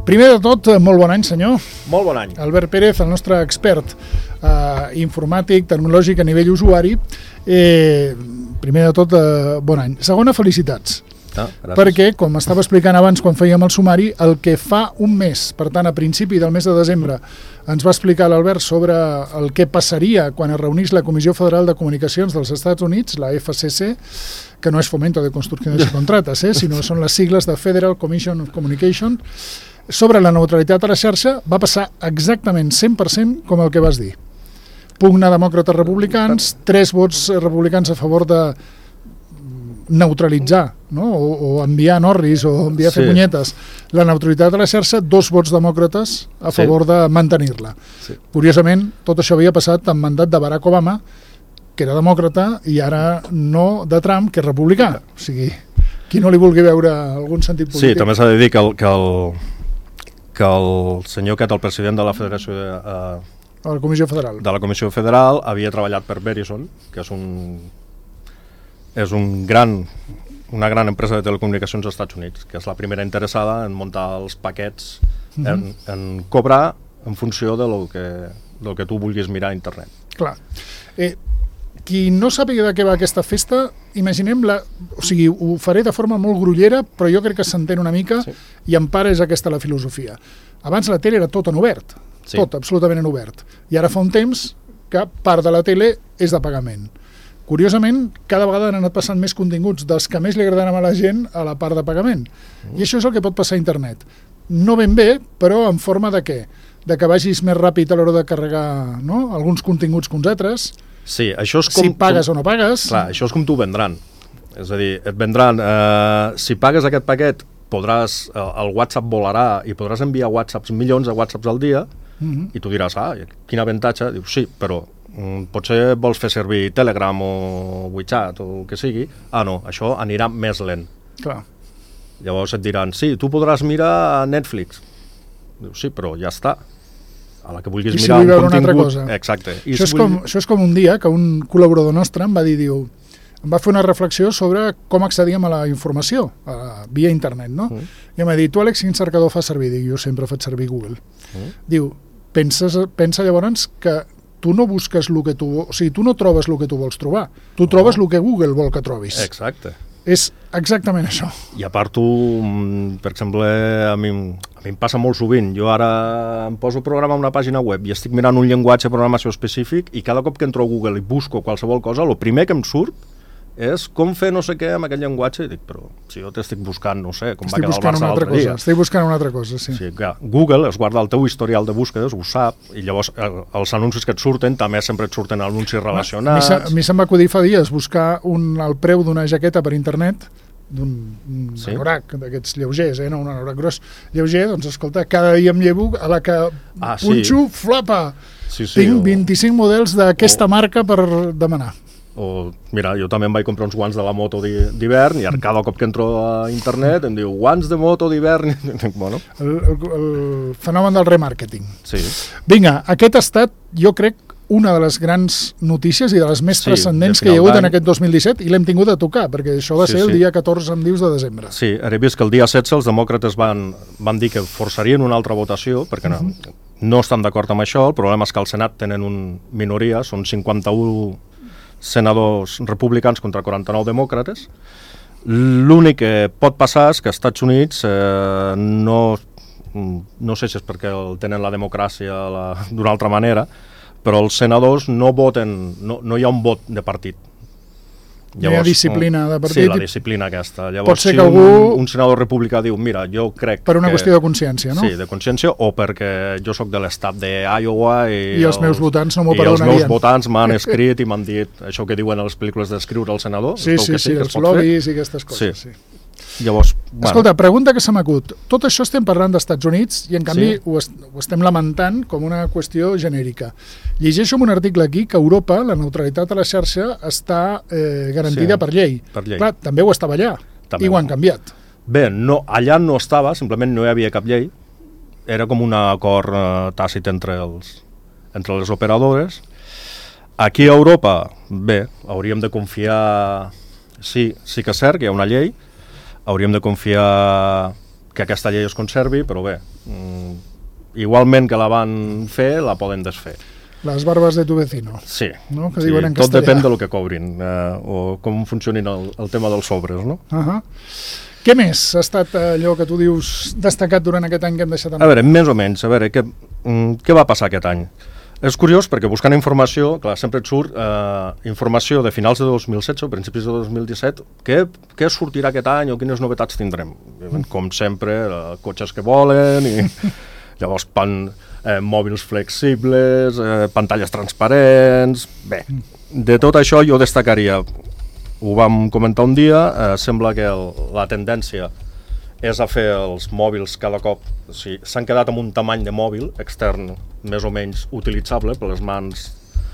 Primer de tot, molt bon any, senyor. Molt bon any. Albert Pérez, el nostre expert informàtic, tecnològic a nivell usuari. Primer de tot, bon any. Segona, felicitats. Perquè, com estava explicant abans quan fèiem el sumari, el que fa un mes, per tant a principi del mes de desembre, ens va explicar l'Albert sobre el que passaria quan es reunís la Comissió Federal de Comunicacions dels Estats Units, la FCC, que no és Fomento de Construcciones y Contratas, sinó són les sigles de Federal Commission of Communication, sobre la neutralitat a la xarxa, va passar exactament 100% com el que vas dir. Pugna demòcrates republicans, 3 vots republicans a favor de neutralitzar, no? o enviar norris o enviar fer punyetes la neutralitat a la xarxa, 2 vots demòcrates a favor de mantenir-la. Curiosament, tot això havia passat en mandat de Barack Obama, que era demòcrata, i ara no de Trump, que és republicà. O sigui, qui no li vulgui veure algun sentit polític. Sí, també s'ha de dir que el senyor aquest, el president de la Federació de la Comissió Federal. De la Comissió Federal havia treballat per Verizon, que és una gran empresa de telecomunicacions als Estats Units, que és la primera interessada en muntar els paquets, en cobrar en funció del que tu vulguis mirar a internet. Clar. Qui no sàpiga de què va aquesta festa, imaginem-la, o sigui, ho faré de forma molt grollera, però jo crec que s'entén una mica, i en part és aquesta la filosofia. Abans la tele era tot en obert, tot absolutament en obert, i ara fa un temps que part de la tele és de pagament. Curiosament, cada vegada han anat passant més continguts dels que més li agraden a la gent a la part de pagament. I això és el que pot passar a internet. No ben bé, però en forma de què? De que vagis més ràpid a l'hora de carregar, no? Alguns continguts que uns altres. Sí, això és com... Si pagues o no pagues. Clar, això és com t'ho vendran. És a dir, et vendran... si pagues aquest paquet, el WhatsApp volarà i podràs enviar milions de WhatsApps al dia, i tu diràs, quin avantatge? Dius, sí, però potser vols fer servir Telegram o WeChat o el que sigui. No, això anirà més lent. Clar. Llavors et diran, sí, tu podràs mirar Netflix. Dius, sí, però ja està. A la que vulguis mirar un contingut... Exacte. Això és com un dia que un col·laborador nostre em va dir, em va fer una reflexió sobre com accedíem a la informació via internet, no? I em va dir, tu, Àlex, quin cercador fas servir? Dic, jo sempre faig servir Google. Diu, pensa llavors que tu no busques el que tu... O sigui, tu no trobes el que tu vols trobar. Tu trobes el que Google vol que trobis. Exacte. És exactament això. I a part tu, per exemple, a mi em passa molt sovint. Jo ara em poso a programar una pàgina web i estic mirant un llenguatge de programació específic i cada cop que entro a Google i busco qualsevol cosa, el primer que em surt és com fer no sé què amb aquest llenguatge. I dic, però si jo t'estic buscant, no sé, com va quedar el Barça l'altre dia. Estic buscant una altra cosa, sí. Sí, clar, Google es guarda el teu historial de búsquedes, ho sap, i llavors els anuncis que et surten també sempre et surten anuncis relacionats. A mi se'm va acudir fa dies buscar el preu d'una jaqueta per internet, d'un anorac d'aquests lleugers, no un anorac gros, lleuger, doncs escolta, cada dia em llevo a la que punxo, flapa! Tinc 25 models d'aquesta marca per demanar. O, mira, jo també em vaig comprar uns guants de la moto d'hivern i ara cada cop que entro a internet em diu guants de moto d'hivern. Bueno. El fenomen del remàrqueting. Sí. Vinga, aquest ha estat, jo crec, una de les grans notícies i de les més transcendents que hi ha hagut en aquest 2017 i l'hem tingut a tocar, perquè això va ser el dia 14, em dius, de desembre. Sí, ara he vist que el dia 16 els demòcrates van dir que forçarien una altra votació, perquè no estan d'acord amb això. El problema és que al Senat tenen una minoria, són 51 senadors republicans contra 49 demòcrates. L'únic que pot passar és que als Estats Units no sé si és perquè tenen la democràcia d'una altra manera, però els senadors no voten, no hi ha un vot de partit. Llavors, hi ha disciplina de partit. Sí, la disciplina aquesta. Llavors, pot ser que un senador republicà diu, mira, jo crec per una qüestió de consciència, no? Sí, de consciència, o perquè jo sóc de l'estat d'Iowa i els meus votants no m'ho perdonarien. I els meus votants m'han escrit i m'han dit això que diuen a les pel·lícules d'escriure el senador. Sí, els lobbies i aquestes coses, sí. Llavors, escolta, pregunta que se m'acut. Tot això estem parlant dels Estats Units i en canvi ho estem lamentant com una qüestió genèrica. Llegeixo en un article aquí que a Europa la neutralitat a la xarxa està garantida per llei. Clar, també ho estava allà i ho han canviat. Bé, allà no estava, simplement no hi havia cap llei. Era com un acord tàcit entre les operadores. Aquí a Europa, bé, hauríem de confiar... Sí que és cert que hi ha una llei, hauríem de confiar que aquesta llei es conservi, però bé, igualment que la van fer, la poden desfer. Les barbes de tu vecino. Sí, no? Que diuen en tot castellà. depèn del que cobrin o com funcionin el tema dels sobres, no? Què més ha estat allò que tu dius destacat durant aquest any que hem deixat A veure, més o menys, què va passar aquest any? És curiós perquè buscant informació, clar, sempre et surt informació de finals de 2016 o principis de 2017, què sortirà aquest any o quines novetats tindrem? Com sempre, cotxes que volen, i llavors mòbils flexibles, pantalles transparents... Bé, de tot això jo destacaria, ho vam comentar un dia, sembla que la tendència és a fer els mòbils cada cop, o sigui, s'han quedat amb un tamany de mòbil extern més o menys utilitzable per les mans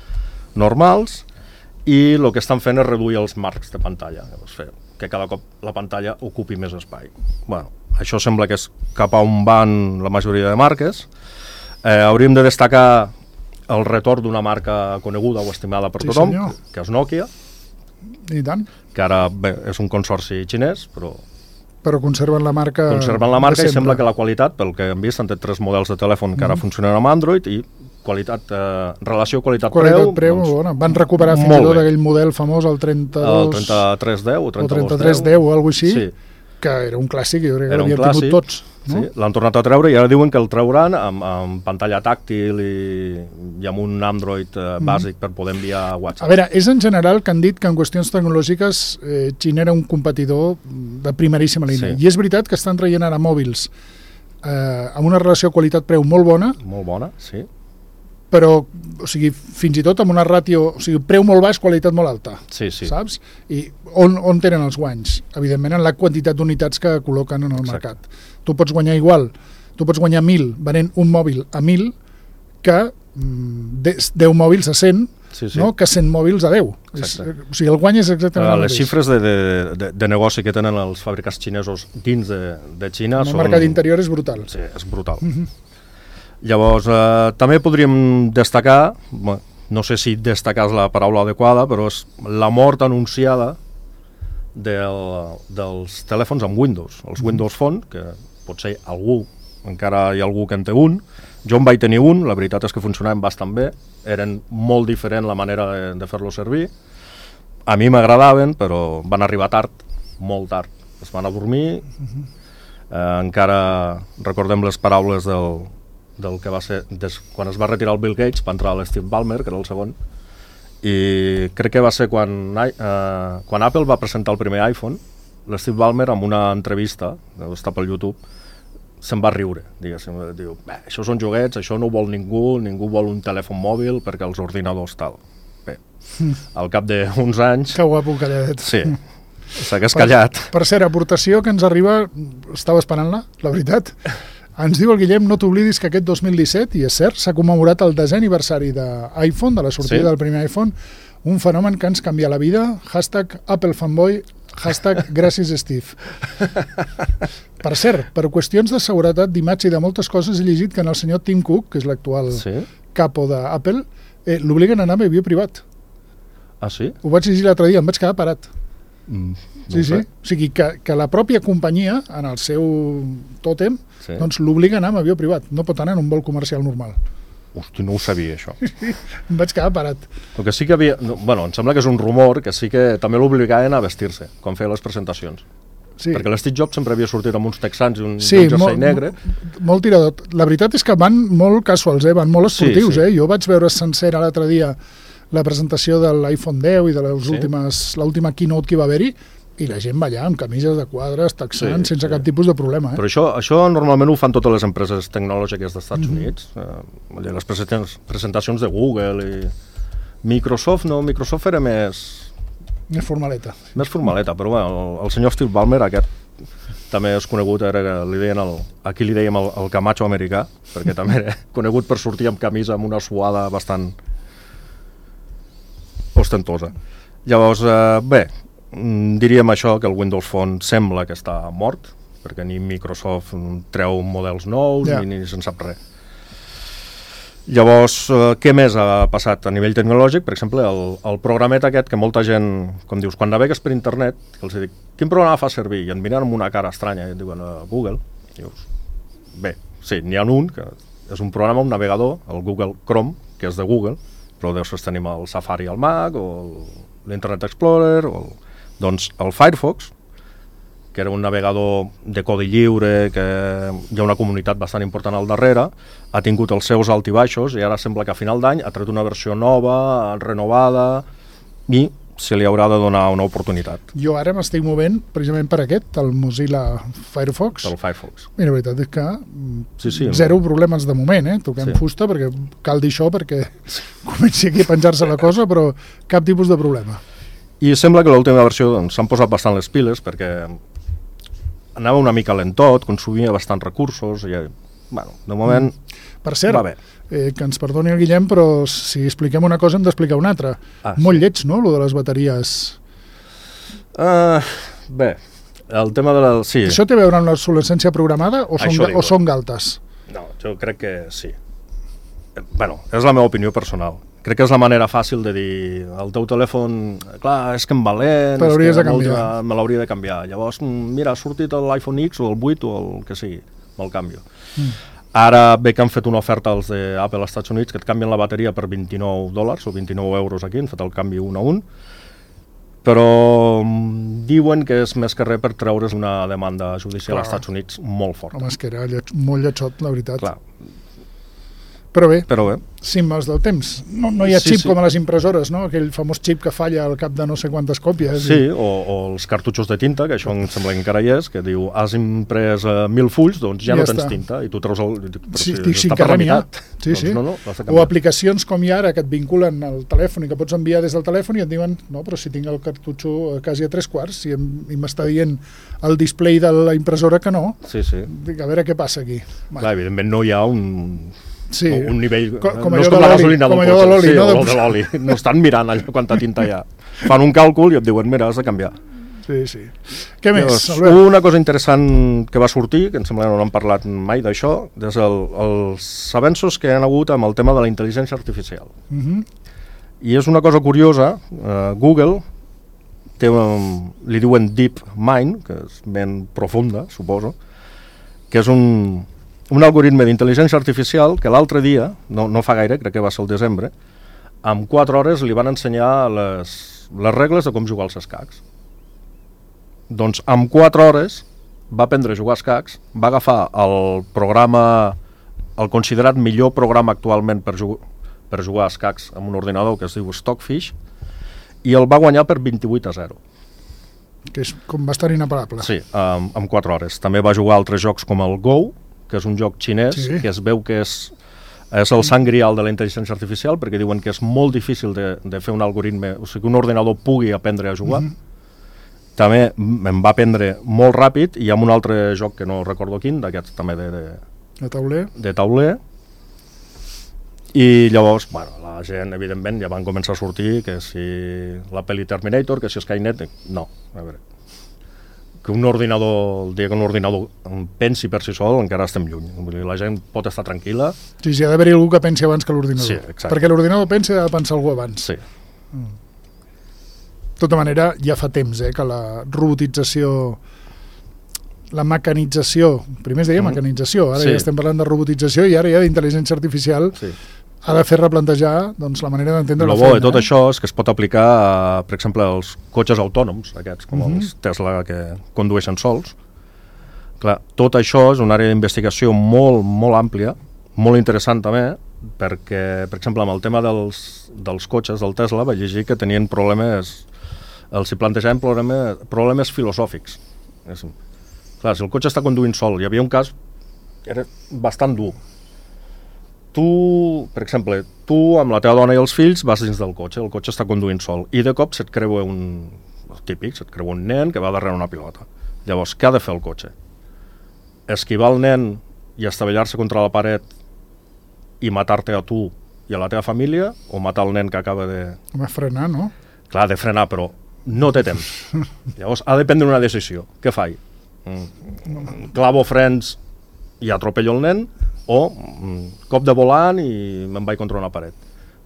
normals, i el que estan fent és reduir els marcs de pantalla, que cada cop la pantalla ocupi més espai. Bueno, això sembla que és cap a on van la majoria de marques. Hauríem de destacar el retorn d'una marca coneguda o estimada per tothom, que és Nokia, i tant. Que ara és un consorci xinès, però conserven la marca i sembla que la qualitat, pel que hem vist, han tret 3 models de telèfon que ara funcionen amb Android, i relació qualitat-preu doncs, bona. Van recuperar fins i tot aquell model famós, el 3310 o 3310 o alguna cosa així, que era un clàssic, jo crec que l'havíem tingut tots. Sí, l'han tornat a treure i ara diuen que el trauran amb pantalla tàctil i amb un Android bàsic per poder enviar WhatsApp. A veure, és en general que han dit que en qüestions tecnològiques Xina era un competidor de primeríssima línia. I és veritat que estan traient ara mòbils amb una relació qualitat-preu molt bona. Molt bona, sí. Però, o sigui, fins i tot amb una ràtio, o sigui, preu molt baix, qualitat molt alta. Sí. Saps? I on tenen els guanys? Evidentment, en la quantitat d'unitats que col·loquen en el mercat. Tu pots guanyar igual, tu pots guanyar 1.000 venent un mòbil a 1.000 que 10 mòbils a 100, no? Que 100 mòbils a 10. O sigui, el guany és exactament el mateix. Les xifres de negoci que tenen els fabricants xinesos dins de Xina són... El mercat interior és brutal. Sí, és brutal. Llavors, també podríem destacar, no sé si destacar és la paraula adequada, però és la mort anunciada dels telèfons amb Windows, els Windows Phone, que potser encara hi ha algú que en té un. Jo en vaig tenir un, la veritat és que funcionaven bastant bé, eren molt diferent la manera de fer-lo servir. A mi m'agradaven, però van arribar tard, molt tard. Es van a dormir, encara recordem les paraules del que va ser quan es va retirar el Bill Gates, va entrar l'Steve Ballmer, que era el segon, i crec que va ser quan Apple va presentar el primer iPhone, l'Steve Ballmer, en una entrevista, està pel YouTube, se'n va riure, diguéssim, diu, això són joguets, això no ho vol ningú vol un telèfon mòbil perquè els ordinadors tal. Bé, al cap d'uns anys... Que guapo calladet. Sí, s'hagués callat. Per cert, aportació que ens arriba, estava esperant-la, la veritat. Ens diu el Guillem, no t'oblidis que aquest 2017, i és cert, s'ha commemorat el 10è aniversari d'iPhone, de la sortida del primer iPhone, un fenomen que ens canvia la vida, #AppleFanboy, #gràcies Steve. Per cert, per qüestions de seguretat, d'imatge i de moltes coses, he llegit que en el senyor Tim Cook, que és l'actual capo d'Apple, l'obliguen a anar amb avió privat. Ah, sí? Ho vaig llegir l'altre dia, em vaig quedar parat. Sí. O sigui, que la pròpia companyia, en el seu tòtem, doncs l'obliga a anar amb avió privat. No pot anar en un vol comercial normal. Hosti, no ho sabia, això. Em vaig quedar parat. El que sí que havia... Bueno, em sembla que és un rumor que sí que també l'obligaven a vestir-se quan feia les presentacions. Sí. Perquè l'Steve Jobs sempre havia sortit amb uns texans i un jersei negre. Molt tirador. La veritat és que van molt casuals, van molt esportius. Jo vaig veure sencera l'altre dia la presentació de l'iPhone 10 i de l'última keynote que hi va haver-hi, i la gent va allà amb camises de quadres, texans, sense cap tipus de problema. Però això normalment ho fan totes les empreses tecnològiques dels Estats Units. Les presentacions de Google i Microsoft, no, Microsoft era més formaleta. Més formaleta, però bueno, el senyor Steve Ballmer, aquest també és conegut, aquí li dèiem el Camacho americà, perquè també era conegut per sortir amb camisa amb una suada bastant ostentosa. Llavors, bé, diríem això, que el Windows Phone sembla que està mort, perquè ni Microsoft treu models nous, ni se'n sap res. Llavors, què més ha passat a nivell tecnològic? Per exemple, el programet aquest que molta gent, com dius, quan navegues per internet, que els dic, quin programa fa servir? I et miren amb una cara estranya, i et diuen Google. Dius, bé, sí, n'hi ha un que és un programa, un navegador, el Google Chrome, que és de Google, però després tenim el Safari al Mac, o l'Internet Explorer, doncs el Firefox, que era un navegador de codi lliure, que hi ha una comunitat bastant important al darrere, ha tingut els seus alt i baixos, i ara sembla que a final d'any ha tret una versió nova, renovada, i se li haurà de donar una oportunitat. Jo ara m'estic movent precisament per aquest, el Mozilla Firefox. El Firefox. I la veritat és que zero problemes de moment, toquem fusta, perquè cal dir això perquè comenci aquí a penjar-se la cosa, però cap tipus de problema. I sembla que l'última versió s'han posat bastant les piles, perquè anava una mica lentot, consumia bastants recursos, i bueno, de moment per cert, va bé. Que ens perdoni el Guillem, però si expliquem una cosa hem d'explicar una altra. Molt lleig, no?, lo de les bateries. Bé, el tema de la... Sí. Això té a veure amb l'obsolescència programada o són galtes? No, jo crec que sí. Bueno, és la meva opinió personal. Crec que és la manera fàcil de dir el teu telèfon, clar, és que em va lent, me l'hauria de canviar. Llavors, mira, ha sortit l'iPhone X o el 8 o el que sigui, me'l canvio. Ara ve que han fet una oferta als d'Apple als Estats Units que et canvien la bateria per $29 o 29 euros aquí, han fet el canvi 1 a 1, però diuen que és més que res per treure's una demanda judicial als Estats Units molt forta. Home, és que era molt lletjot, la veritat. Clar. Però bé, cimes del temps. No hi ha xip com a les impressores, no? Aquell famós xip que falla al cap de no sé quantes còpies. Sí, o els cartutxos de tinta, que això em sembla que encara hi és, que diu, has imprès 1.000 fulls, doncs ja no tens tinta, i tu treus el... Sí, encara n'hi ha. Sí. O aplicacions com hi ha ara, que et vinculen al telèfon i que pots enviar des del telèfon i et diuen, no, però si tinc el cartutxo quasi a 3/4 i m'està dient el display de la impressora que no. Sí. Dic, a veure què passa aquí. Clar, evidentment no hi ha un nivell, com no és com la gasolina del cotxe, o de l'oli, no estan mirant allà quanta tinta hi ha, fan un càlcul i et diuen, mira, has de canviar. Sí. Què més? Una cosa interessant que va sortir, que em sembla que no n'hem parlat mai d'això, és els avenços que hi ha hagut amb el tema de la intel·ligència artificial. I és una cosa curiosa, Google té li diuen Deep Mind, que és ment profunda, suposo, que és un algoritme d'intel·ligència artificial que l'altre dia, no fa gaire, crec que va ser el desembre, en 4 hores li van ensenyar les regles de com jugar als escacs. Doncs en 4 hores va aprendre a jugar als escacs, va agafar el programa, el considerat millor programa actualment per jugar als escacs amb un ordinador que es diu Stockfish, i el va guanyar per 28-0. Que és com bastant inapel·lable. Sí, en 4 hores. També va jugar altres jocs com el Go, que és un joc xinès, que es veu que és el sant grial de la intel·ligència artificial, perquè diuen que és molt difícil de fer un algoritme, o sigui, que un ordinador pugui aprendre a jugar. També em va aprendre molt ràpid, i amb un altre joc que no recordo quin, d'aquests també de tauler. I llavors, la gent, evidentment, ja van començar a sortir que si la pel·li Terminator, que si Skynet... No, a veure... que un ordinador, el dia que un ordinador pensi per si sol, encara estem lluny. La gent pot estar tranquil·la. Sí, ha d'haver-hi algú que pensi abans que l'ordinador. Sí, exacte. Perquè l'ordinador pensi ha de pensar algú abans. Sí. De tota manera, ja fa temps que la robotització, la mecanització, primer es deia mecanització, ara ja estem parlant de robotització i ara ja d'intel·ligència artificial, ha de fer replantejar la manera d'entendre la feina. El bo de tot això és que es pot aplicar, per exemple, als cotxes autònoms, aquests, com els Tesla que condueixen sols. Clar, tot això és una àrea d'investigació molt, molt àmplia, molt interessant també, perquè, per exemple, amb el tema dels cotxes del Tesla vaig llegir que tenien problemes, els hi plantejaven problemes filosòfics. Clar, si el cotxe està conduint sol, hi havia un cas que era bastant dur. Tu, per exemple, amb la teva dona i els fills vas dins del cotxe, el cotxe està conduint sol, i de cop se't creua un nen que va darrere una pilota. Llavors, què ha de fer el cotxe? Esquivar el nen i estavellar-se contra la paret i matar-te a tu i a la teva família, o matar el nen que acaba de... Home, frenar, no? Clar, de frenar, però no té temps. Llavors, ha de prendre una decisió. Què faig? Clavo frens i atropello el nen, o cop de volant i me'n vaig contra una paret.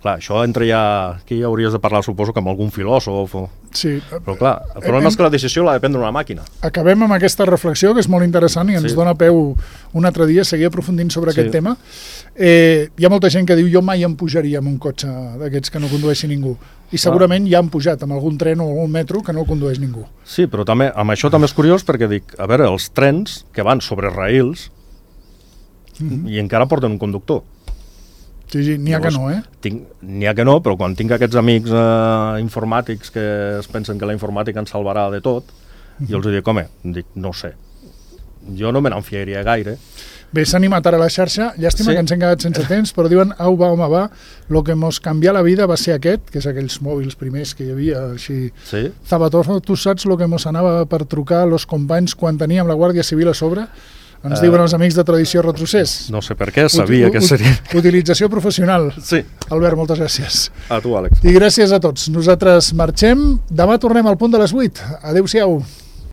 Clar, això entra ja... Aquí ja hauries de parlar, suposo, que amb algun filòsof. Sí. Però clar, el problema és que la decisió l'ha de prendre una màquina. Acabem amb aquesta reflexió, que és molt interessant i ens dona peu un altre dia a seguir aprofundint sobre aquest tema. Hi ha molta gent que diu jo mai em pujaria en un cotxe d'aquests que no condueixi ningú. I segurament ja han pujat amb algun tren o algun metro que no condueix ningú. Sí, però també amb això també és curiós perquè dic, a veure, els trens que van sobre raïls i encara porten un conductor. Sí, n'hi ha que no, N'hi ha que no, però quan tinc aquests amics informàtics que es pensen que la informàtica ens salvarà de tot, jo els dic, home, no sé, jo no me n'enfiaria gaire. Bé, s'ha animat ara a la xarxa, llàstima que ens hem quedat sense temps, però diuen, au va, home va, lo que mos canvià la vida va ser aquest, que és aquells mòbils primers que hi havia, així. Sí? Zabatorro, tu saps lo que mos anava per trucar los companys quan teníem la Guàrdia Civil a sobre? Ens diuen els amics de Tradició Retrocés. No sé per què, sabia que seria... Utilització professional. Sí. Albert, moltes gràcies. A tu, Àlex. I gràcies a tots. Nosaltres marxem. Demà tornem al punt de les 8. Adéu-siau.